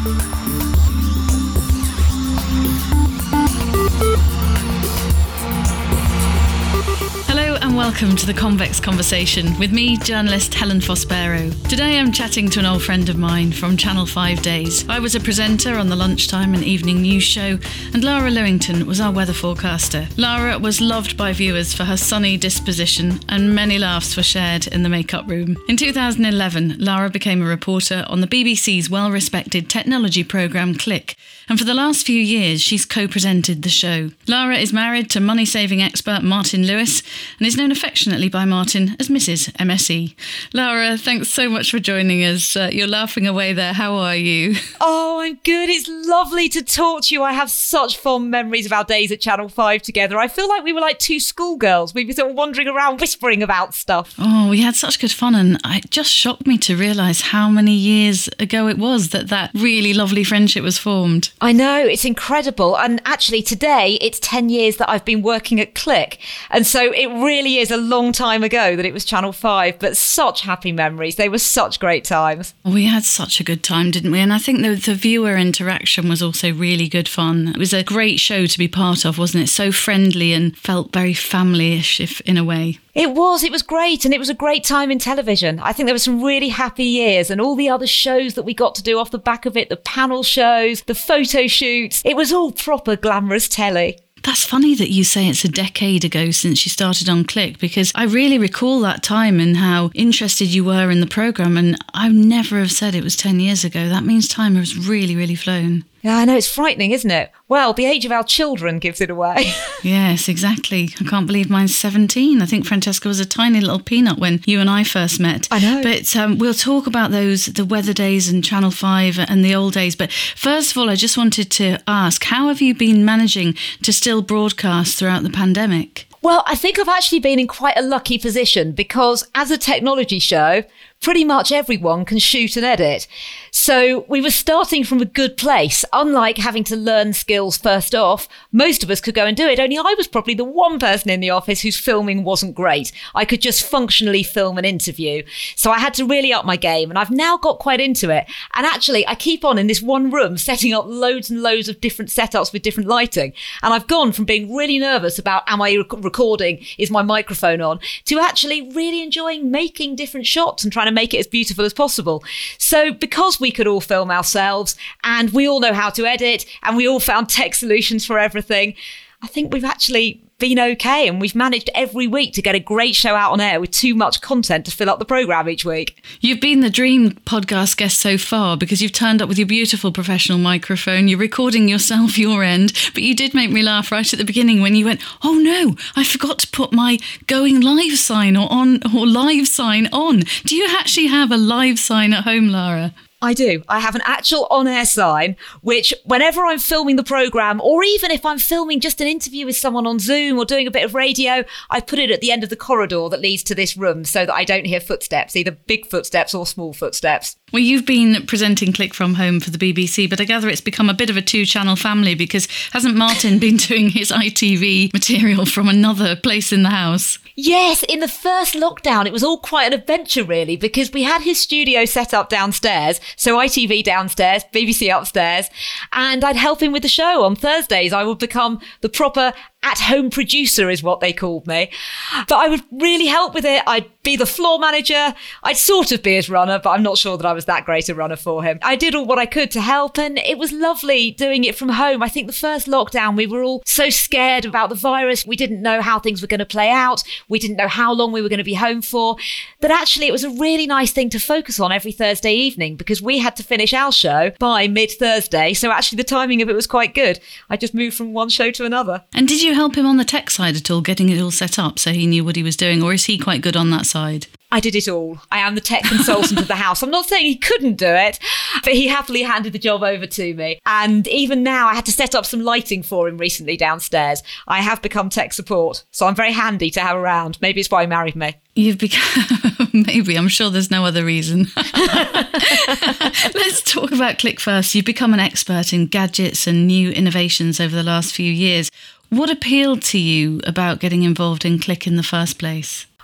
And welcome to the Convex Conversation with me, journalist Helen Fospero. Today I'm chatting to an old friend of mine from Channel 5 days. I was a presenter on the lunchtime and evening news show, and Lara Lewington was our weather forecaster. Lara was loved by viewers for her sunny disposition, and many laughs were shared in the makeup room. In 2011, Lara became a reporter on the BBC's well-respected technology programme Click, and for the last few years she's co-presented the show. Lara is married to money-saving expert Martin Lewis, and is known affectionately by Martin as Mrs. MSE. Lara, thanks so much for joining us. You're laughing away there. How are you? Oh, I'm good. It's lovely to talk to you. I have such fond memories of our days at Channel 5 together. I feel like we were like two schoolgirls. We were sort of wandering around whispering about stuff. Oh, we had such good fun, and it just shocked me to realise how many years ago it was that really lovely friendship was formed. I know, it's incredible. And actually today, it's 10 years that I've been working at Click. And so it really is a long time ago that it was Channel 5, but such happy memories. They were such great times. We had such a good time, didn't we? And I think the viewer interaction was also really good fun. It was a great show to be part of, wasn't it? So friendly and felt very family-ish, if in a way. It was great, and it was a great time in television. I think there were some really happy years, and all the other shows that we got to do off the back of it, the panel shows, the photo shoots, it was all proper glamorous telly. That's funny that you say it's a decade ago since you started on Click, because I really recall that time and how interested you were in the programme, and I would never have said it was 10 years ago. That means time has really, really flown. Yeah, I know, it's frightening, isn't it? Well, the age of our children gives it away. Yes, exactly. I can't believe mine's 17. I think Francesca was a tiny little peanut when you and I first met. I know. But we'll talk about the weather days and Channel 5 and the old days. But first of all, I just wanted to ask, how have you been managing to still broadcast throughout the pandemic? Well, I think I've actually been in quite a lucky position because as a technology show, pretty much everyone can shoot and edit. So we were starting from a good place. Unlike having to learn skills first off, most of us could go and do it. Only I was probably the one person in the office whose filming wasn't great. I could just functionally film an interview. So I had to really up my game, and I've now got quite into it. And actually, I keep on in this one room setting up loads and loads of different setups with different lighting. And I've gone from being really nervous about, am I recording, is my microphone on, to actually really enjoying making different shots and trying to make it as beautiful as possible. So because we could all film ourselves and we all know how to edit and we all found tech solutions for everything, I think we've actually been okay, and we've managed every week to get a great show out on air with too much content to fill up the programme each week. You've been the dream podcast guest so far because you've turned up with your beautiful professional microphone, you're recording yourself your end, but you did make me laugh right at the beginning when you went, oh no, I forgot to put my going live sign or live sign on. Do you actually have a live sign at home, Lara? I do. I have an actual on-air sign, which whenever I'm filming the programme, or even if I'm filming just an interview with someone on Zoom or doing a bit of radio, I put it at the end of the corridor that leads to this room so that I don't hear footsteps, either big footsteps or small footsteps. Well, you've been presenting Click from home for the BBC, but I gather it's become a bit of a two-channel family because hasn't Martin been doing his ITV material from another place in the house? Yes, in the first lockdown, it was all quite an adventure, really, because we had his studio set up downstairs, so ITV downstairs, BBC upstairs, and I'd help him with the show. On Thursdays, I would become the proper at-home producer is what they called me. But I would really help with it. I'd be the floor manager. I'd sort of be his runner, but I'm not sure that I was that great a runner for him. I did all what I could to help, and it was lovely doing it from home. I think the first lockdown, we were all so scared about the virus. We didn't know how things were going to play out. We didn't know how long we were going to be home for. But actually, it was a really nice thing to focus on every Thursday evening because we had to finish our show by mid-Thursday. So actually, the timing of it was quite good. I just moved from one show to another. And did you help him on the tech side at all, getting it all set up so he knew what he was doing, or is he quite good on that side? I did it all. I am the tech consultant of the house. I'm not saying he couldn't do it, but he happily handed the job over to me. And even now, I had to set up some lighting for him recently downstairs. I have become tech support, so I'm very handy to have around. Maybe it's why he married me. You've become, maybe, I'm sure there's no other reason. Let's talk about Click first. You've become an expert in gadgets and new innovations over the last few years. What appealed to you about getting involved in Click in the first place?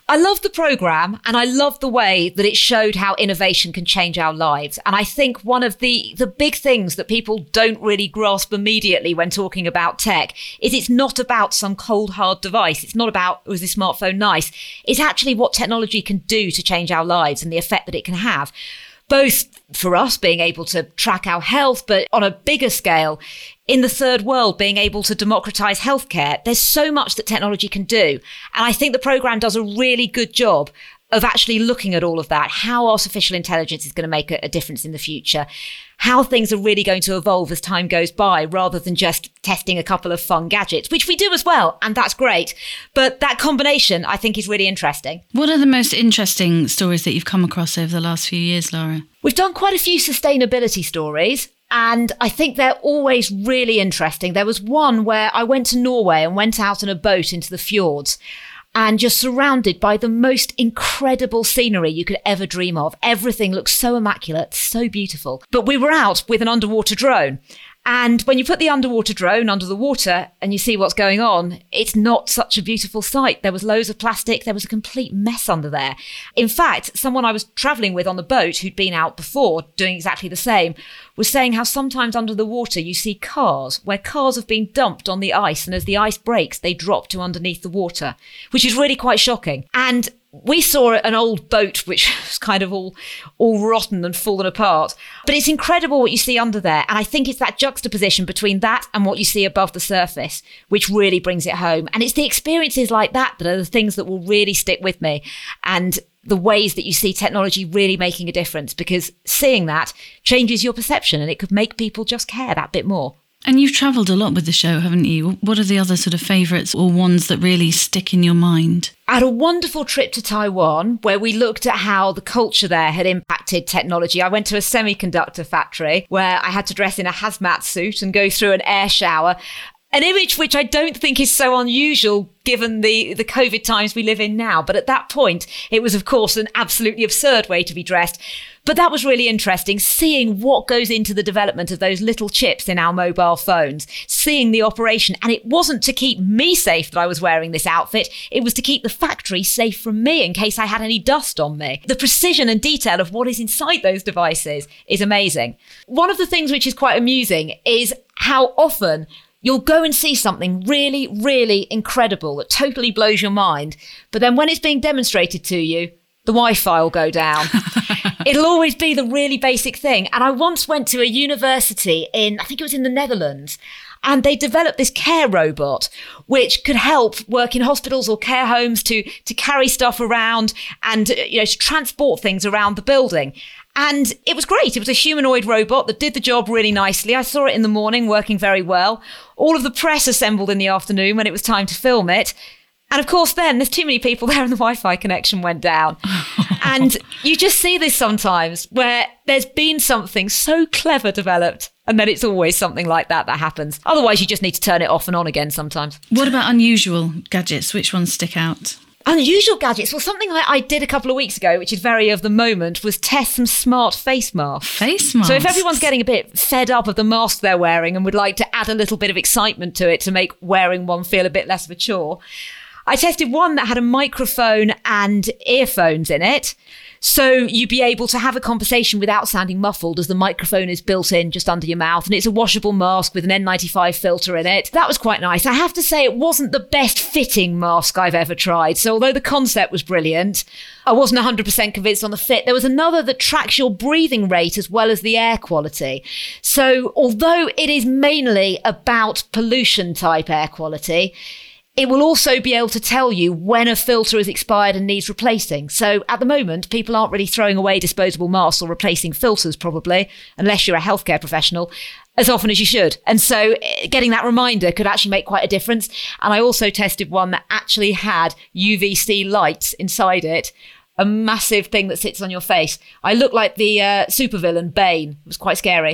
I love the programme and I love the way that it showed how innovation can change our lives. And I think one of the big things that people don't really grasp immediately when talking about tech is it's not about some cold, hard device. It's not about, was this smartphone nice? It's actually what technology can do to change our lives and the effect that it can have. Both for us being able to track our health, but on a bigger scale, in the third world, being able to democratize healthcare. There's so much that technology can do. And I think the programme does a really good job of actually looking at all of that, how artificial intelligence is going to make a difference in the future, how things are really going to evolve as time goes by, rather than just testing a couple of fun gadgets, which we do as well, and that's great. But that combination, I think, is really interesting. What are the most interesting stories that you've come across over the last few years, Laura? We've done quite a few sustainability stories, and I think they're always really interesting. There was one where I went to Norway and went out on a boat into the fjords, and you're surrounded by the most incredible scenery you could ever dream of. Everything looks so immaculate, so beautiful. But we were out with an underwater drone. And when you put the underwater drone under the water and you see what's going on, it's not such a beautiful sight. There was loads of plastic. There was a complete mess under there. In fact, someone I was travelling with on the boat who'd been out before doing exactly the same was saying how sometimes under the water you see cars where cars have been dumped on the ice, and as the ice breaks, they drop to underneath the water, which is really quite shocking. And we saw an old boat which was kind of all rotten and fallen apart. But it's incredible what you see under there. And I think it's that juxtaposition between that and what you see above the surface, which really brings it home. And it's the experiences like that that are the things that will really stick with me, and the ways that you see technology really making a difference, because seeing that changes your perception and it could make people just care that bit more. And you've travelled a lot with the show, haven't you? What are the other sort of favourites or ones that really stick in your mind? I had a wonderful trip to Taiwan where we looked at how the culture there had impacted technology. I went to a semiconductor factory where I had to dress in a hazmat suit and go through an air shower. An image which I don't think is so unusual given the COVID times we live in now. But at that point, it was, of course, an absolutely absurd way to be dressed. But that was really interesting, seeing what goes into the development of those little chips in our mobile phones, seeing the operation. And it wasn't to keep me safe that I was wearing this outfit. It was to keep the factory safe from me in case I had any dust on me. The precision and detail of what is inside those devices is amazing. One of the things which is quite amusing is how often you'll go and see something really, really incredible that totally blows your mind. But then when it's being demonstrated to you, the Wi-Fi will go down. It'll always be the really basic thing. And I once went to a university I think it was in the Netherlands, and they developed this care robot, which could help work in hospitals or care homes to carry stuff around and, to transport things around the building. And it was great. It was a humanoid robot that did the job really nicely. I saw it in the morning working very well. All of the press assembled in the afternoon when it was time to film it. And of course, then there's too many people there and the Wi-Fi connection went down. And you just see this sometimes where there's been something so clever developed, and then it's always something like that happens. Otherwise, you just need to turn it off and on again sometimes. What about unusual gadgets? Which ones stick out? Unusual gadgets. Well, something I did a couple of weeks ago, which is very of the moment, was test some smart face masks. Face masks? So if everyone's getting a bit fed up of the mask they're wearing and would like to add a little bit of excitement to it to make wearing one feel a bit less of a chore, I tested one that had a microphone and earphones in it. So you'd be able to have a conversation without sounding muffled, as the microphone is built in just under your mouth, and it's a washable mask with an N95 filter in it. That was quite nice. I have to say it wasn't the best fitting mask I've ever tried. So although the concept was brilliant, I wasn't 100% convinced on the fit. There was another that tracks your breathing rate as well as the air quality. So although it is mainly about pollution type air quality, it will also be able to tell you when a filter is expired and needs replacing. So at the moment, people aren't really throwing away disposable masks or replacing filters, probably, unless you're a healthcare professional, as often as you should. And so getting that reminder could actually make quite a difference. And I also tested one that actually had UVC lights inside it, a massive thing that sits on your face. I looked like the supervillain Bane. It was quite scary.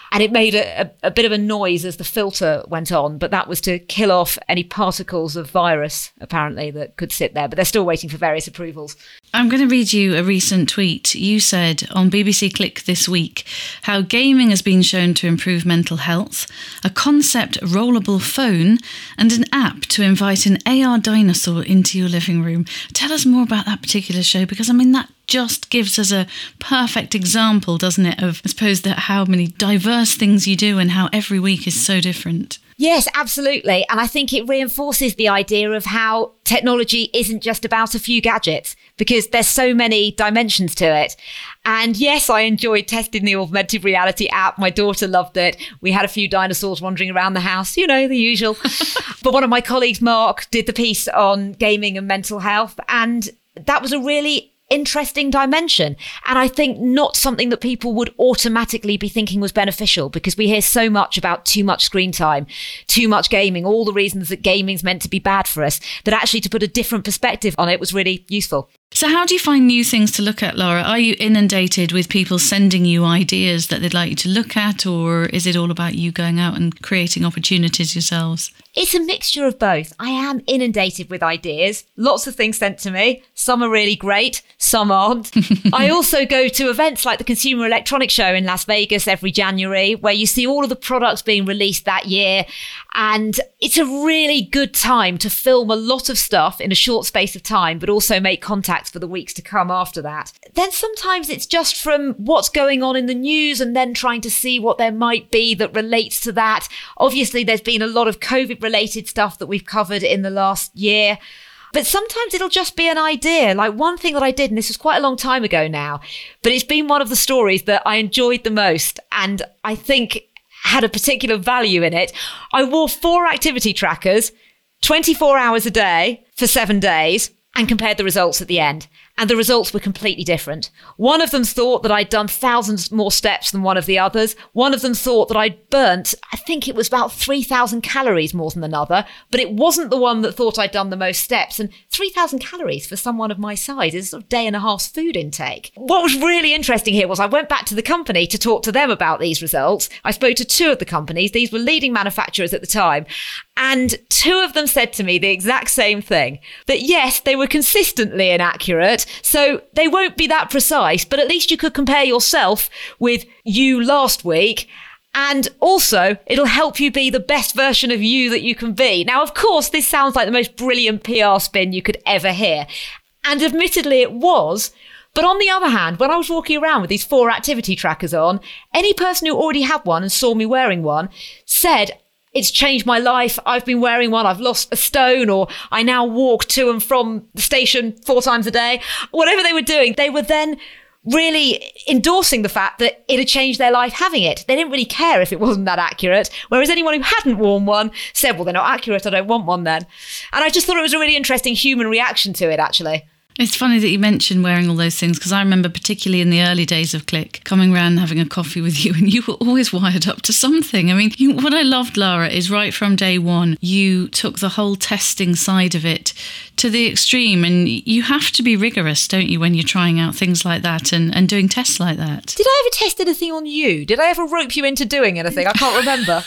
And it made a bit of a noise as the filter went on, but that was to kill off any particles of virus, apparently, that could sit there. But they're still waiting for various approvals. I'm going to read you a recent tweet. You said on BBC Click this week how gaming has been shown to improve mental health, a concept rollable phone, and an app to invite an AR dinosaur into your living room. Tell us more about that particular show, because, I mean, that just gives us a perfect example, doesn't it, of, I suppose, that how many diverse things you do and how every week is so different. Yes, absolutely. And I think it reinforces the idea of how technology isn't just about a few gadgets, because there's so many dimensions to it. And yes, I enjoyed testing the augmented reality app. My daughter loved it. We had a few dinosaurs wandering around the house, you know, the usual. But one of my colleagues, Mark, did the piece on gaming and mental health. And that was a really interesting dimension. And I think not something that people would automatically be thinking was beneficial, because we hear so much about too much screen time, too much gaming, all the reasons that gaming's meant to be bad for us, that actually to put a different perspective on it was really useful. So how do you find new things to look at, Laura? Are you inundated with people sending you ideas that they'd like you to look at, or is it all about you going out and creating opportunities yourselves? It's a mixture of both. I am inundated with ideas, lots of things sent to me. Some are really great, some aren't. I also go to events like the Consumer Electronics Show in Las Vegas every January, where you see all of the products being released that year. And it's a really good time to film a lot of stuff in a short space of time, but also make contacts for the weeks to come after that. Then sometimes it's just from what's going on in the news and then trying to see what there might be that relates to that. Obviously, there's been a lot of COVID-related stuff that we've covered in the last year. But sometimes it'll just be an idea. Like one thing that I did, and this was quite a long time ago now, but it's been one of the stories that I enjoyed the most, and I think had a particular value in it. I wore 4 activity trackers, 24 hours a day for 7 days, and compared the results at the end. And the results were completely different. One of them thought that I'd done thousands more steps than one of the others. One of them thought that I'd burnt, I think it was about 3,000 calories more than another, but it wasn't the one that thought I'd done the most steps. And 3,000 calories for someone of my size is a sort of day and a half's food intake. What was really interesting here was I went back to the company to talk to them about these results. I spoke to 2 of the companies. These were leading manufacturers at the time. And 2 of them said to me the exact same thing, that yes, they were consistently inaccurate, so they won't be that precise, but at least you could compare yourself with you last week. And also, it'll help you be the best version of you that you can be. Now, of course, this sounds like the most brilliant PR spin you could ever hear. And admittedly, it was. But on the other hand, when I was walking around with these 4 activity trackers on, any person who already had one and saw me wearing one said, it's changed my life. I've been wearing one. I've lost a stone, or I now walk to and from the station 4 times a day. Whatever they were doing, they were then really endorsing the fact that it had changed their life having it. They didn't really care if it wasn't that accurate. Whereas anyone who hadn't worn one said, well, they're not accurate. I don't want one then. And I just thought it was a really interesting human reaction to it, actually. It's funny that you mentioned wearing all those things, because I remember particularly in the early days of Click, coming around and having a coffee with you, and you were always wired up to something. I mean, what I loved, Laura, is right from day one, you took the whole testing side of it to the extreme, and you have to be rigorous, don't you, when you're trying out things like that and doing tests like that. Did I ever test anything on you? Did I ever rope you into doing anything? I can't remember.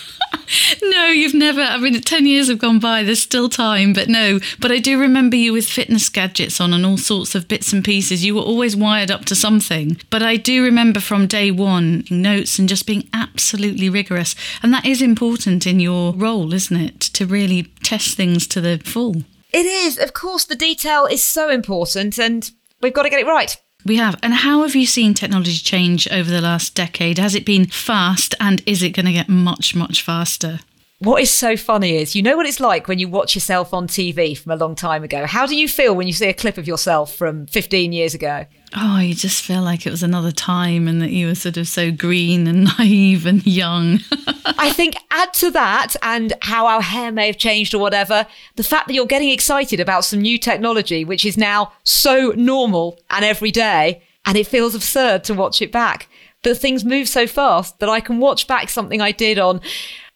No, you've never. I mean, 10 years have gone by. There's still time, but no. But I do remember you with fitness gadgets on and all sorts of bits and pieces. You were always wired up to something. But I do remember from day one, notes and just being absolutely rigorous. And that is important in your role, isn't it? To really test things to the full. It is. Of course, the detail is so important, and we've got to get it right. We have. And how have you seen technology change over the last decade? Has it been fast, and is it going to get much, much faster? What is so funny is, you know what it's like when you watch yourself on TV from a long time ago? How do you feel when you see a clip of yourself from 15 years ago? Oh, you just feel like it was another time and that you were sort of so green and naive and young. I think add to that, and how our hair may have changed or whatever, the fact that you're getting excited about some new technology, which is now so normal and every day, and it feels absurd to watch it back. But things move so fast that I can watch back something I did on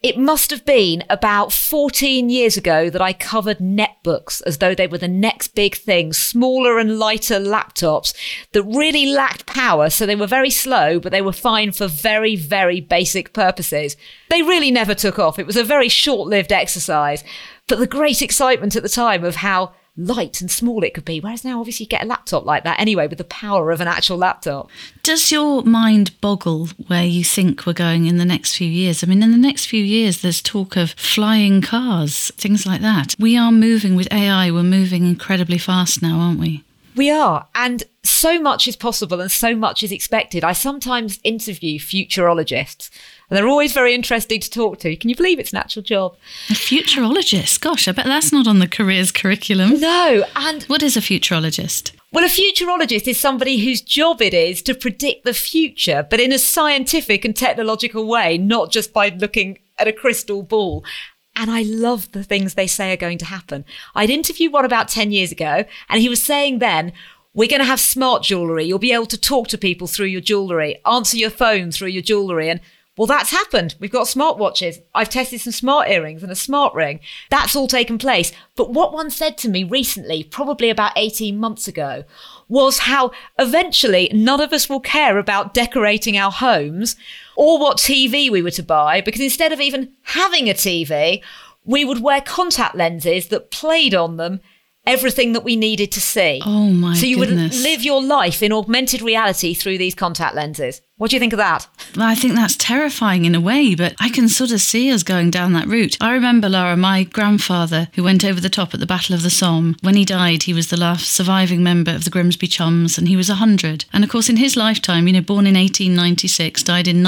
It must have been about 14 years ago that I covered netbooks as though they were the next big thing, smaller and lighter laptops that really lacked power. So they were very slow, but they were fine for very, very basic purposes. They really never took off. It was a very short-lived exercise, but the great excitement at the time of how light and small it could be, whereas now obviously you get a laptop like that anyway with the power of an actual laptop. Does your mind boggle where you think we're going in the next few years? I mean, in the next few years, there's talk of flying cars, things like that. We are moving with AI, we're moving incredibly fast now, aren't we? We are, and so much is possible and so much is expected. I sometimes interview futurologists, and they're always very interesting to talk to. Can you believe it's an actual job? A futurologist? Gosh, I bet that's not on the careers curriculum. No, and... What is a futurologist? Well, a futurologist is somebody whose job it is to predict the future, but in a scientific and technological way, not just by looking at a crystal ball. And I love the things they say are going to happen. I'd interviewed one about 10 years ago, and he was saying then, we're going to have smart jewellery. You'll be able to talk to people through your jewellery, answer your phone through your jewellery. And well, that's happened. We've got smartwatches. I've tested some smart earrings and a smart ring. That's all taken place. But what one said to me recently, probably about 18 months ago, was how eventually none of us will care about decorating our homes or what TV we were to buy, because instead of even having a TV, we would wear contact lenses that played on them everything that we needed to see. Oh my goodness. So you would live your life in augmented reality through these contact lenses. What do you think of that? Well, I think that's terrifying in a way, but I can sort of see us going down that route. I remember, Laura, my grandfather, who went over the top at the Battle of the Somme. When he died, he was the last surviving member of the Grimsby Chums, and he was 100. And of course, in his lifetime, born in 1896, died in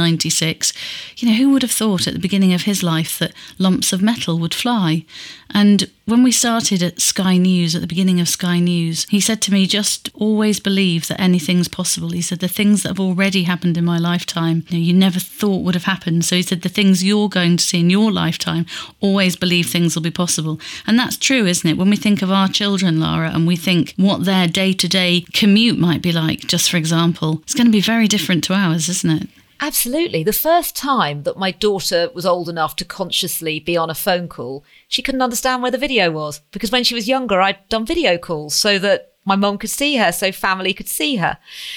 1996, who would have thought at the beginning of his life that lumps of metal would fly? And when we started at Sky News, at the beginning of Sky News, he said to me, just always believe that anything's possible. He said, the things that have already happened in my lifetime, you never thought would have happened. So he said, the things you're going to see in your lifetime, always believe things will be possible. And that's true, isn't it? When we think of our children, Laura, and we think what their day-to-day commute might be like, just for example, it's going to be very different to ours, isn't it? Absolutely. The first time that my daughter was old enough to consciously be on a phone call, she couldn't understand where the video was, because when she was younger, I'd done video calls so that my mum could see her, so family could see her.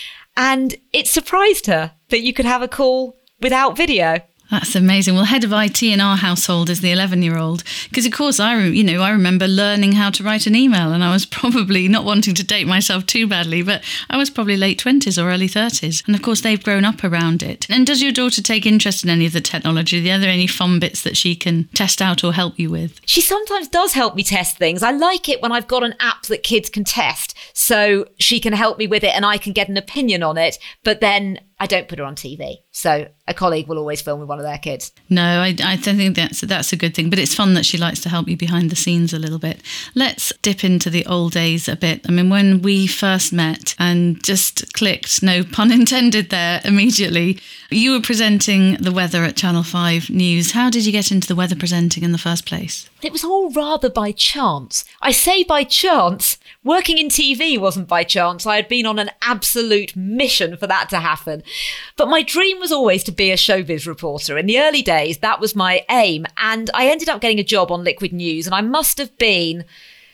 And it surprised her that you could have a call without video. That's amazing. Well, head of IT in our household is the 11-year-old. Because, of course, I remember learning how to write an email, and I was probably, not wanting to date myself too badly, but I was probably late 20s or early 30s. And, of course, they've grown up around it. And does your daughter take interest in any of the technology? Are there any fun bits that she can test out or help you with? She sometimes does help me test things. I like it when I've got an app that kids can test, so she can help me with it and I can get an opinion on it. But then I don't put her on TV. So a colleague will always film with one of their kids. No, I don't think that's a good thing. But it's fun that she likes to help you behind the scenes a little bit. Let's dip into the old days a bit. I mean, when we first met and just clicked, no pun intended there, immediately, you were presenting the weather at Channel 5 News. How did you get into the weather presenting in the first place? It was all rather by chance. I say by chance. Working in TV wasn't by chance. I had been on an absolute mission for that to happen. But my dream was always to be a showbiz reporter. In the early days, that was my aim. And I ended up getting a job on Liquid News. And I must have been,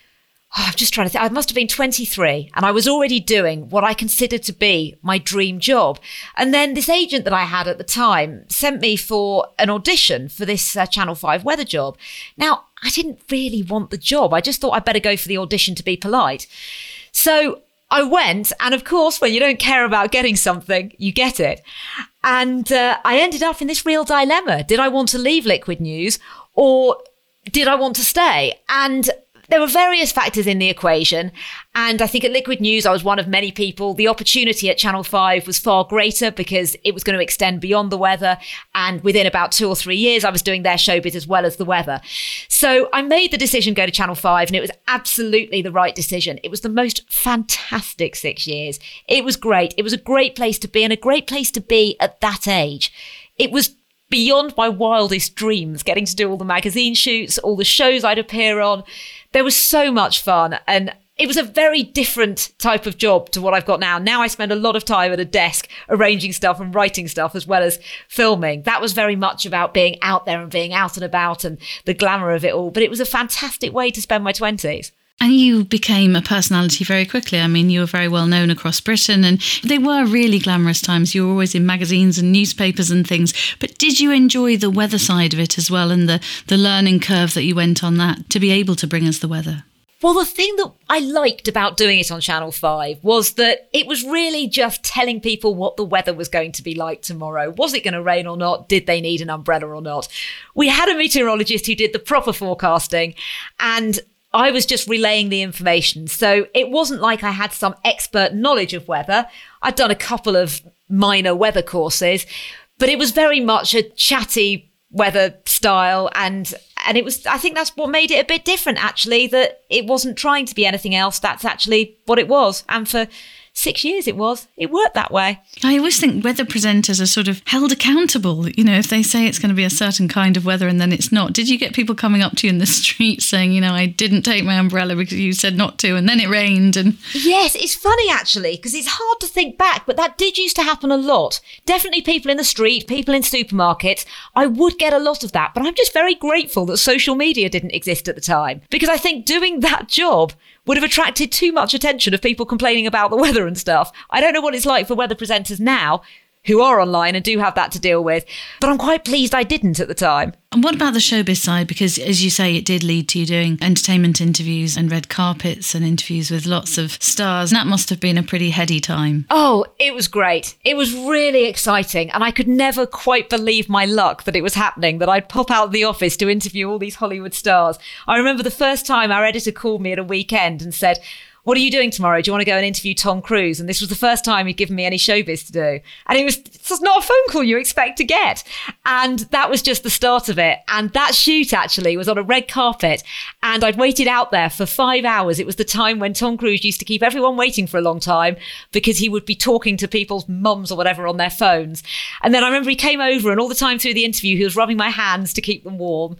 I'm just trying to think, I must have been 23. And I was already doing what I considered to be my dream job. And then this agent that I had at the time sent me for an audition for this Channel 5 weather job. Now, I didn't really want the job. I just thought I'd better go for the audition to be polite. So I went, and of course, when you don't care about getting something, you get it. And I ended up in this real dilemma. Did I want to leave Liquid News, or did I want to stay? And there were various factors in the equation. And I think at Liquid News, I was one of many people. The opportunity at Channel 5 was far greater because it was going to extend beyond the weather. And within about 2 or 3 years, I was doing their showbiz as well as the weather. So I made the decision to go to Channel 5, and it was absolutely the right decision. It was the most fantastic 6 years. It was great. It was a great place to be, and a great place to be at that age. It was beyond my wildest dreams, getting to do all the magazine shoots, all the shows I'd appear on. There was so much fun, and it was a very different type of job to what I've got now. Now I spend a lot of time at a desk arranging stuff and writing stuff as well as filming. That was very much about being out there and being out and about and the glamour of it all. But it was a fantastic way to spend my 20s. And you became a personality very quickly. I mean, you were very well known across Britain, and they were really glamorous times. You were always in magazines and newspapers and things. But did you enjoy the weather side of it as well, and the learning curve that you went on that to be able to bring us the weather? Well, the thing that I liked about doing it on Channel 5 was that it was really just telling people what the weather was going to be like tomorrow. Was it going to rain or not? Did they need an umbrella or not? We had a meteorologist who did the proper forecasting, and I was just relaying the information. So it wasn't like I had some expert knowledge of weather. I'd done a couple of minor weather courses, but it was very much a chatty weather style. And it was, I think that's what made it a bit different, actually, that it wasn't trying to be anything else. That's actually what it was. And for 6 years it worked that way. I always think weather presenters are sort of held accountable. You know, if they say it's going to be a certain kind of weather and then it's not. Did you get people coming up to you in the street saying, you know, I didn't take my umbrella because you said not to and then it rained? And yes, it's funny actually, because it's hard to think back, but that did used to happen a lot. Definitely people in the street, people in supermarkets. I would get a lot of that, but I'm just very grateful that social media didn't exist at the time, because I think doing that job would have attracted too much attention of people complaining about the weather and stuff. I don't know what it's like for weather presenters now who are online and do have that to deal with, but I'm quite pleased I didn't at the time. And what about the showbiz side? Because as you say, it did lead to you doing entertainment interviews and red carpets and interviews with lots of stars. That must have been a pretty heady time. Oh, it was great. It was really exciting. And I could never quite believe my luck that it was happening, that I'd pop out of the office to interview all these Hollywood stars. I remember the first time our editor called me at a weekend and said, "What are you doing tomorrow? Do you want to go and interview Tom Cruise?" And this was the first time he'd given me any showbiz to do. And it's just not a phone call you expect to get. And that was just the start of it. And that shoot actually was on a red carpet. And I'd waited out there for 5 hours. It was the time when Tom Cruise used to keep everyone waiting for a long time because he would be talking to people's mums or whatever on their phones. And then I remember he came over, and all the time through the interview, he was rubbing my hands to keep them warm.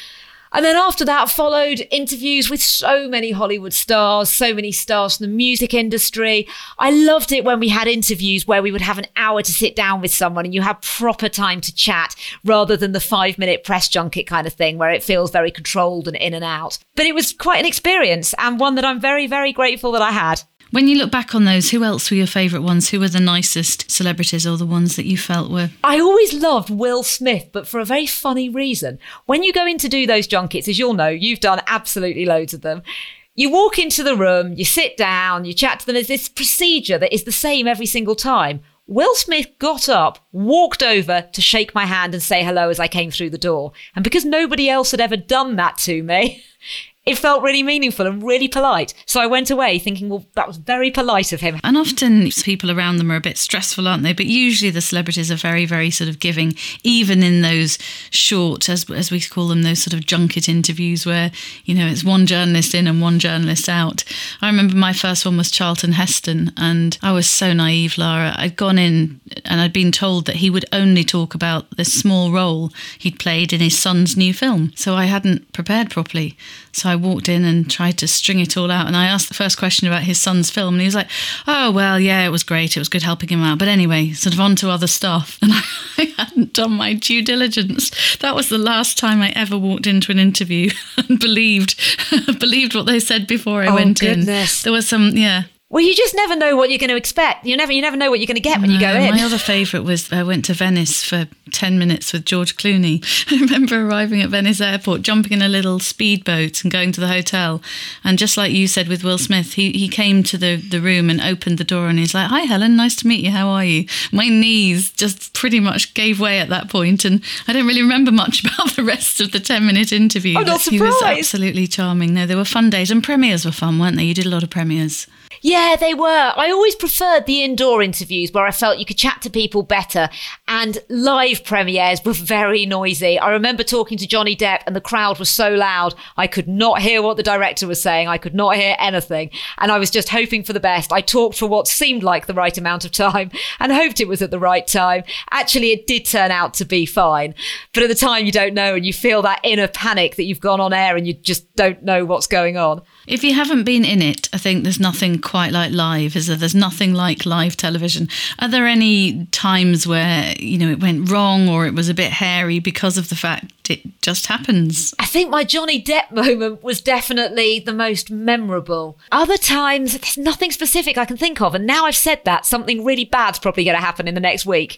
And then after that followed interviews with so many Hollywood stars, so many stars from the music industry. I loved it when we had interviews where we would have an hour to sit down with someone and you have proper time to chat rather than the 5-minute press junket kind of thing where it feels very controlled and in and out. But it was quite an experience, and one that I'm very, very grateful that I had. When you look back on those, who else were your favourite ones? Who were the nicest celebrities, or the ones that you felt were... I always loved Will Smith, but for a very funny reason. When you go in to do those junkets, as you'll know, you've done absolutely loads of them. You walk into the room, you sit down, you chat to them. There's this procedure that is the same every single time. Will Smith got up, walked over to shake my hand and say hello as I came through the door. And because nobody else had ever done that to me, it felt really meaningful and really polite. So I went away thinking, well, that was very polite of him. And often people around them are a bit stressful, aren't they? But usually the celebrities are very, very sort of giving, even in those short, as we call them, those sort of junket interviews where, you know, it's one journalist in and one journalist out. I remember my first one was Charlton Heston, and I was so naive, Lara. I'd gone in and I'd been told that he would only talk about this small role he'd played in his son's new film. So I hadn't prepared properly. So I walked in and tried to string it all out. And I asked the first question about his son's film. And he was like, "Oh, well, yeah, it was great. It was good helping him out. But anyway, sort of on to other stuff." And I hadn't done my due diligence. That was the last time I ever walked into an interview and believed what they said before I went in. There was some, yeah. Well, you just never know what you're going to expect. You never know what you're going to get when you go in. My other favourite was I went to Venice for 10 minutes with George Clooney. I remember arriving at Venice airport, jumping in a little speedboat and going to the hotel. And just like you said with Will Smith, he came to the room and opened the door and he's like, "Hi, Helen, nice to meet you. How are you?" My knees just pretty much gave way at that point, and I don't really remember much about the rest of the 10-minute interview. I'm not surprised. He was absolutely charming. No, they were fun days, and premieres were fun, weren't they? You did a lot of premieres. Yeah, they were. I always preferred the indoor interviews where I felt you could chat to people better, and live premieres were very noisy. I remember talking to Johnny Depp and the crowd was so loud I could not hear what the director was saying. I could not hear anything, and I was just hoping for the best. I talked for what seemed like the right amount of time and hoped it was at the right time. Actually, it did turn out to be fine, but at the time you don't know, and you feel that inner panic that you've gone on air and you just don't know what's going on. If you haven't been in it, I think there's nothing quite like live, is there? There's nothing like live television. Are there any times where, it went wrong or it was a bit hairy because of the fact it just happens? I think my Johnny Depp moment was definitely the most memorable. Other times, there's nothing specific I can think of. And now I've said that, something really bad's probably going to happen in the next week.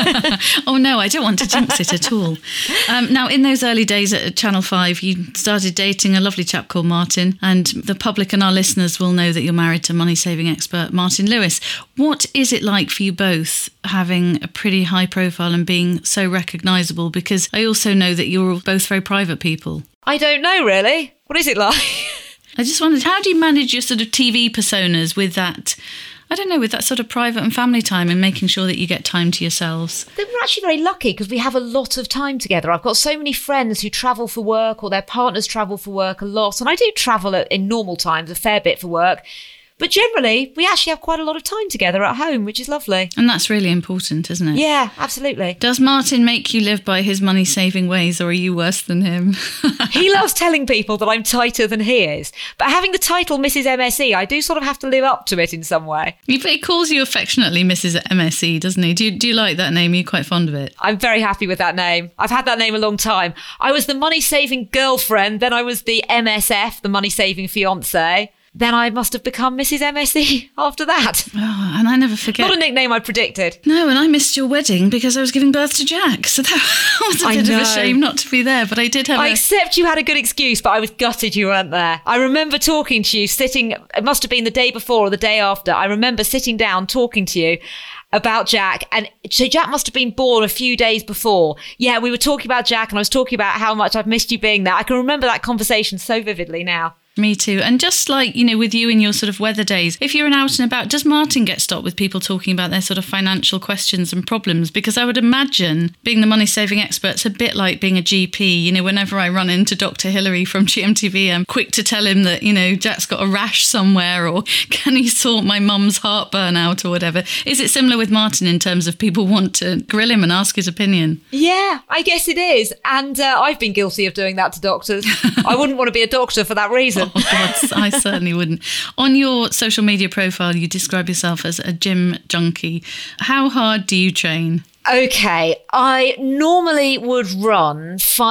Oh, no, I don't want to jinx it at all. Now, in those early days at Channel 5, you started dating a lovely chap called Martin, and the public and our listeners will know that you're married to money-saving expert Martin Lewis. What is it like for you both having a pretty high profile and being so recognisable? Because I also know that you're both very private people. I don't know, really. What is it like? I just wondered, how do you manage your sort of TV personas with that, with that sort of private and family time and making sure that you get time to yourselves? We're actually very lucky because we have a lot of time together. I've got so many friends who travel for work or their partners travel for work a lot. And I do travel in normal times a fair bit for work. But generally, we actually have quite a lot of time together at home, which is lovely. And that's really important, isn't it? Yeah, absolutely. Does Martin make you live by his money-saving ways, or are you worse than him? He loves telling people that I'm tighter than he is. But having the title Mrs. MSE, I do sort of have to live up to it in some way. He calls you affectionately Mrs. MSE, doesn't he? Do you like that name? Are you quite fond of it? I'm very happy with that name. I've had that name a long time. I was the money-saving girlfriend, then I was the MSF, the money-saving fiancé. Then I must have become Mrs. MSE after that. Oh, and I never forget. Not a nickname I predicted. No, and I missed your wedding because I was giving birth to Jack. So that was a bit of a shame not to be there. But I did have I accept you had a good excuse, but I was gutted you weren't there. I remember talking to you, sitting, it must have been the day before or the day after. I remember sitting down talking to you about Jack. And so Jack must have been born a few days before. Yeah, we were talking about Jack and I was talking about how much I've missed you being there. I can remember that conversation so vividly now. Me too. And just like, with you in your sort of weather days, if you're out and about, does Martin get stopped with people talking about their sort of financial questions and problems? Because I would imagine being the money-saving expert's a bit like being a GP. Whenever I run into Dr. Hillary from GMTV, I'm quick to tell him that, Jack's got a rash somewhere, or can he sort my mum's heartburn out or whatever. Is it similar with Martin in terms of people want to grill him and ask his opinion? Yeah, I guess it is. And I've been guilty of doing that to doctors. I wouldn't want to be a doctor for that reason. Oh, God, I certainly wouldn't. On your social media profile, you describe yourself as a gym junkie. How hard do you train? Okay, I normally would run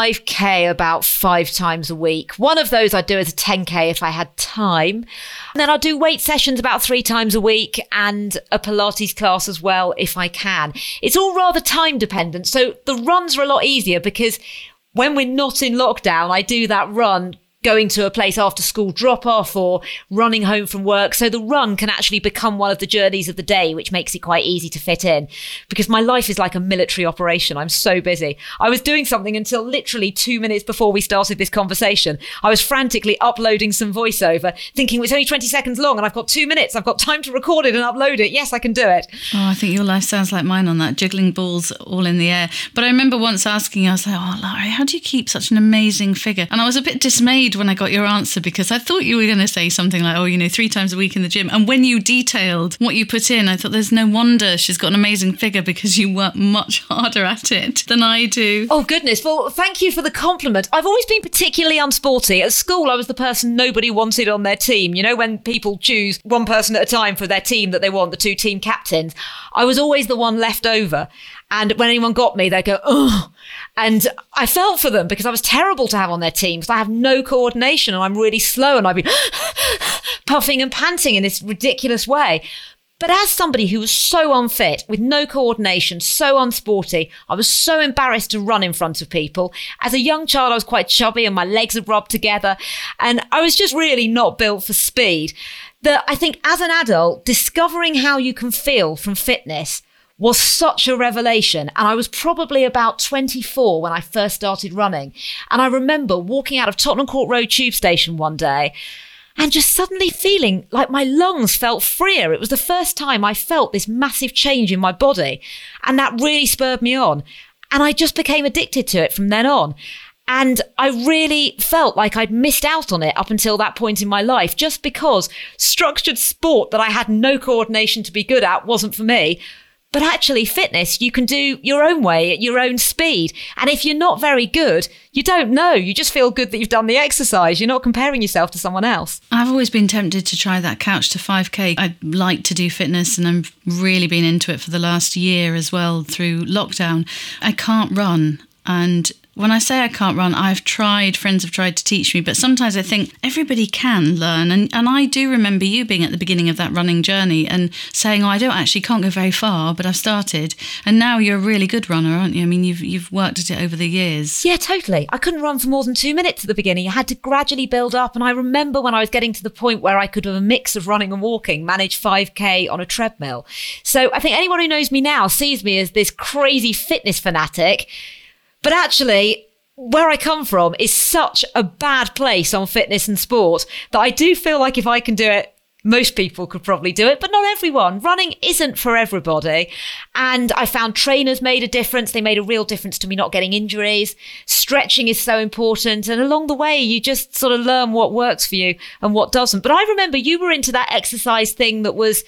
5K about 5 times a week. One of those I'd do as a 10K if I had time. And then I'll do weight sessions about 3 times a week and a Pilates class as well if I can. It's all rather time dependent. So the runs are a lot easier because when we're not in lockdown, I do that run going to a place after school drop off or running home from work. So the run can actually become one of the journeys of the day, which makes it quite easy to fit in because my life is like a military operation. I'm so busy. I was doing something until literally 2 minutes before we started this conversation. I was frantically uploading some voiceover thinking it's only 20 seconds long and I've got 2 minutes. I've got time to record it and upload it. Yes, I can do it. Oh, I think your life sounds like mine on that, juggling balls all in the air. But I remember once asking you, I was like, oh, Larry, how do you keep such an amazing figure? And I was a bit dismayed when I got your answer because I thought you were going to say something like, 3 times a week in the gym. And when you detailed what you put in, I thought there's no wonder she's got an amazing figure because you work much harder at it than I do. Oh, goodness. Well, thank you for the compliment. I've always been particularly unsporty. At school, I was the person nobody wanted on their team. When people choose one person at a time for their team that they want, the 2 team captains, I was always the one left over. And when anyone got me, they'd go, oh. And I felt for them because I was terrible to have on their team because I have no coordination and I'm really slow and I'd be puffing and panting in this ridiculous way. But as somebody who was so unfit, with no coordination, so unsporty, I was so embarrassed to run in front of people. As a young child, I was quite chubby and my legs had rubbed together. And I was just really not built for speed. That I think as an adult, discovering how you can feel from fitness was such a revelation. And I was probably about 24 when I first started running. And I remember walking out of Tottenham Court Road tube station one day and just suddenly feeling like my lungs felt freer. It was the first time I felt this massive change in my body, and that really spurred me on. And I just became addicted to it from then on. And I really felt like I'd missed out on it up until that point in my life, just because structured sport that I had no coordination to be good at wasn't for me. But actually, fitness, you can do your own way at your own speed. And if you're not very good, you don't know. You just feel good that you've done the exercise. You're not comparing yourself to someone else. I've always been tempted to try that couch to 5K. I like to do fitness, and I've really been into it for the last year as well through lockdown. I can't run. And when I say I can't run, friends have tried to teach me, but sometimes I think everybody can learn. And I do remember you being at the beginning of that running journey and saying, I can't go very far, but I've started. And now you're a really good runner, aren't you? I mean, you've worked at it over the years. Yeah, totally. I couldn't run for more than 2 minutes at the beginning. I had to gradually build up. And I remember when I was getting to the point where I could, with a mix of running and walking, manage 5K on a treadmill. So I think anyone who knows me now sees me as this crazy fitness fanatic. But actually, where I come from is such a bad place on fitness and sport that I do feel like if I can do it, most people could probably do it, but not everyone. Running isn't for everybody. And I found trainers made a difference. They made a real difference to me not getting injuries. Stretching is so important. And along the way, you just sort of learn what works for you and what doesn't. But I remember you were into that exercise thing that was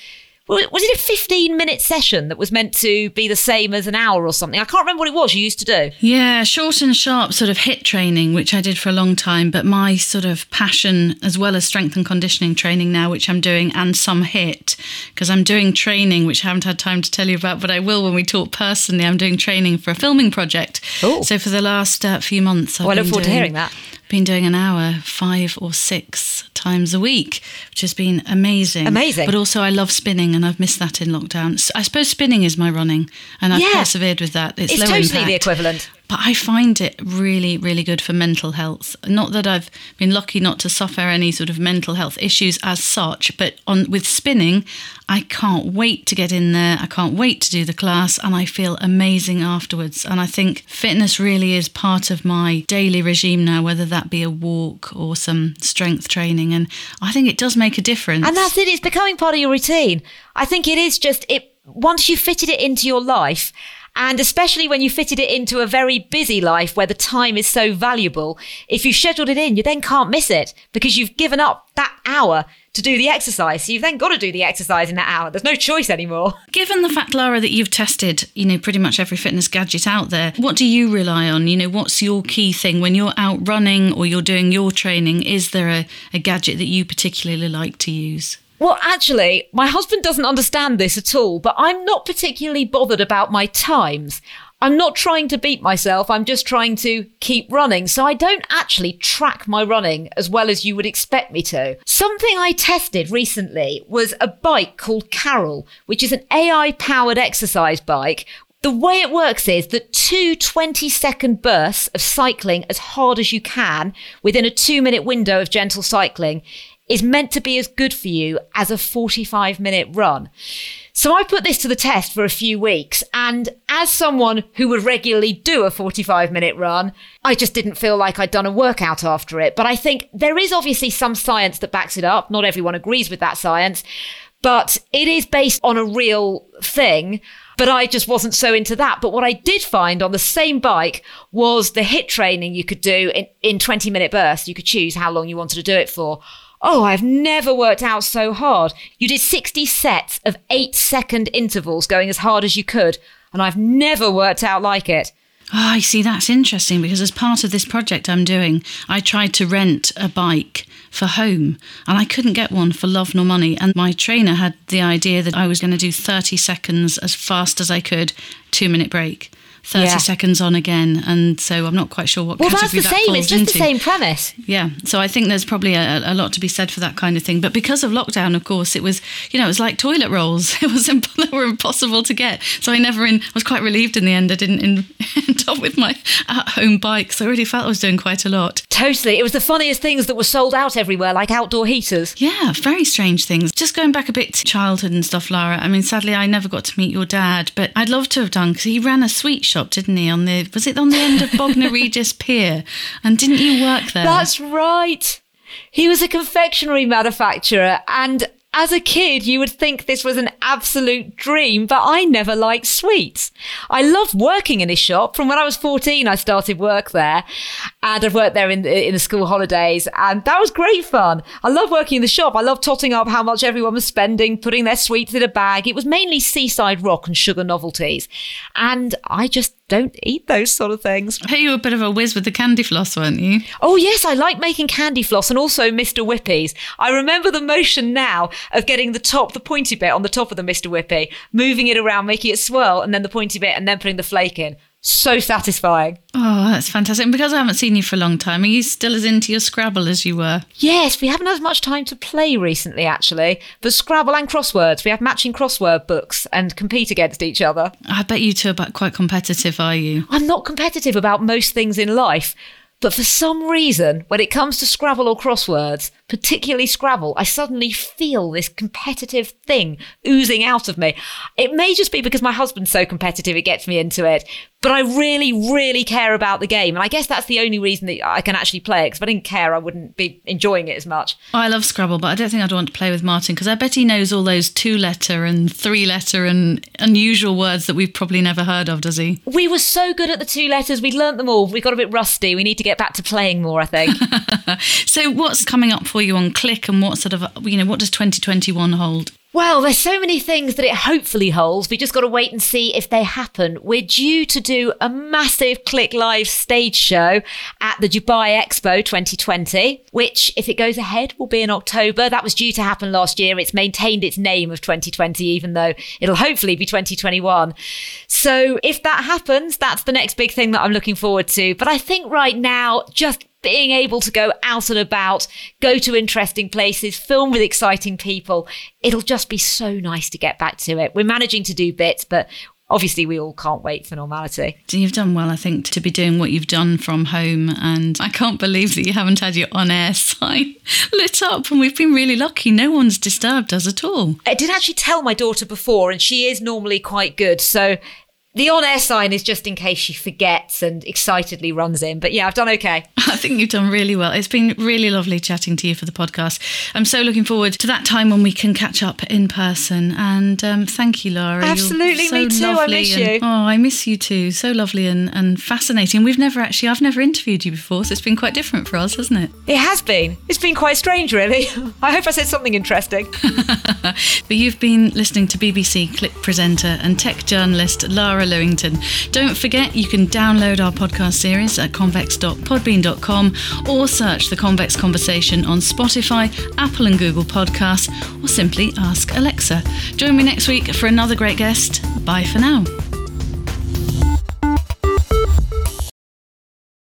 it a 15-minute session that was meant to be the same as an hour or something? I can't remember what it was you used to do. Yeah, short and sharp sort of HIIT training, which I did for a long time. But my sort of passion, as well as strength and conditioning training now, which I'm doing, and some HIIT, because I'm doing training, which I haven't had time to tell you about, but I will when we talk personally. I'm doing training for a filming project. Ooh. So for the last few months, I look forward to hearing that. Been doing an hour 5 or 6 times a week, which has been amazing. But also I love spinning, and I've missed that in lockdown. So I suppose spinning is my running, and I've persevered with that. It's low totally impact, the equivalent. But I find it really, really good for mental health. Not that I've been lucky not to suffer any sort of mental health issues as such, but with spinning, I can't wait to get in there. I can't wait to do the class, and I feel amazing afterwards. And I think fitness really is part of my daily regime now, whether that be a walk or some strength training. And I think it does make a difference. And that's it. It's becoming part of your routine. I think it is just once you've fitted it into your life. And especially when you fitted it into a very busy life where the time is so valuable, if you've scheduled it in, you then can't miss it because you've given up that hour to do the exercise. So you've then got to do the exercise in that hour. There's no choice anymore. Given the fact, Lara, that you've tested, pretty much every fitness gadget out there, what do you rely on? What's your key thing when you're out running or you're doing your training? Is there a gadget that you particularly like to use? Well, actually, my husband doesn't understand this at all, but I'm not particularly bothered about my times. I'm not trying to beat myself. I'm just trying to keep running. So I don't actually track my running as well as you would expect me to. Something I tested recently was a bike called Carol, which is an AI-powered exercise bike. The way it works is that 2 20-second bursts of cycling as hard as you can within a 2-minute window of gentle cycling is meant to be as good for you as a 45-minute run. So I put this to the test for a few weeks, and as someone who would regularly do a 45-minute run, I just didn't feel like I'd done a workout after it. But I think there is obviously some science that backs it up. Not everyone agrees with that science, but it is based on a real thing. But I just wasn't so into that. But what I did find on the same bike was the HIIT training you could do in 20-minute bursts. You could choose how long you wanted to do it for. Oh, I've never worked out so hard. You did 60 sets of 8-second intervals going as hard as you could, and I've never worked out like it. Oh, I see. That's interesting because as part of this project I'm doing, I tried to rent a bike for home and I couldn't get one for love nor money. And my trainer had the idea that I was going to do 30 seconds as fast as I could, 2-minute break. 30 seconds on again. And so I'm not quite sure what category that falls into. Well, that's the same. It's just the same premise. Yeah. So I think there's probably a lot to be said for that kind of thing. But because of lockdown, of course, it was, it was like toilet rolls. They were impossible to get. So I was quite relieved in the end. I didn't end up with my at-home bike. So I really felt I was doing quite a lot. Totally. It was the funniest things that were sold out everywhere, like outdoor heaters. Yeah, very strange things. Just going back a bit to childhood and stuff, Lara. I mean, sadly, I never got to meet your dad, but I'd love to have done because he ran a sweet shop, didn't he? Was it on the end of Bognor Regis Pier? And didn't you work there? That's right. He was a confectionery manufacturer, and as a kid, you would think this was an absolute dream, but I never liked sweets. I loved working in his shop. From when I was 14, I started work there, and I've worked there in the school holidays, and that was great fun. I love working in the shop. I love totting up how much everyone was spending, putting their sweets in a bag. It was mainly seaside rock and sugar novelties, and I just don't eat those sort of things. Hey, you were a bit of a whiz with the candy floss, weren't you? Oh, yes, I like making candy floss and also Mr. Whippies. I remember the motion now of getting the pointy bit on the top of the Mr. Whippy, moving it around, making it swirl, and then the pointy bit, and then putting the flake in. So satisfying. Oh, that's fantastic. And because I haven't seen you for a long time, are you still as into your Scrabble as you were? Yes, we haven't had as much time to play recently, actually. But Scrabble and crosswords, we have matching crossword books and compete against each other. I bet you two are quite competitive, are you? I'm not competitive about most things in life. But for some reason, when it comes to Scrabble or crosswords, particularly Scrabble, I suddenly feel this competitive thing oozing out of me. It may just be because my husband's so competitive, it gets me into it. But I really, really care about the game. And I guess that's the only reason that I can actually play it. Because if I didn't care, I wouldn't be enjoying it as much. I love Scrabble, but I don't think I'd want to play with Martin because I bet he knows all those 2-letter and 3-letter and unusual words that we've probably never heard of, does he? We were so good at the 2 letters. We'd learnt them all. We got a bit rusty. We need to get back to playing more, I think. So what's coming up for you on Click, and what sort of, what does 2021 hold? Well, there's so many things that it hopefully holds. We just got to wait and see if they happen. We're due to do a massive Click Live stage show at the Dubai Expo 2020, which, if it goes ahead, will be in October. That was due to happen last year. It's maintained its name of 2020, even though it'll hopefully be 2021. So if that happens, that's the next big thing that I'm looking forward to. But I think right now, just being able to go out and about, go to interesting places, film with exciting people, it'll just be so nice to get back to it. We're managing to do bits, but obviously we all can't wait for normality. You've done well, I think, to be doing what you've done from home, and I can't believe that you haven't had your on-air sign lit up, and we've been really lucky. No one's disturbed us at all. I did actually tell my daughter before, and she is normally quite good, so the on-air sign is just in case she forgets and excitedly runs in. But yeah, I've done okay. I think you've done really well. It's been really lovely chatting to you for the podcast. I'm so looking forward to that time when we can catch up in person. And thank you, Lara. Absolutely, so me too. I miss you. I miss you too. So lovely and fascinating. I've never interviewed you before, so it's been quite different for us, hasn't it? It has been. It's been quite strange, really. I hope I said something interesting. But you've been listening to BBC Click presenter and tech journalist Lara Lewington. Don't forget, you can download our podcast series at convex.podbean.com or search The Convex Conversation on Spotify, Apple and Google Podcasts, or simply ask Alexa. Join me next week for another great guest. Bye for now.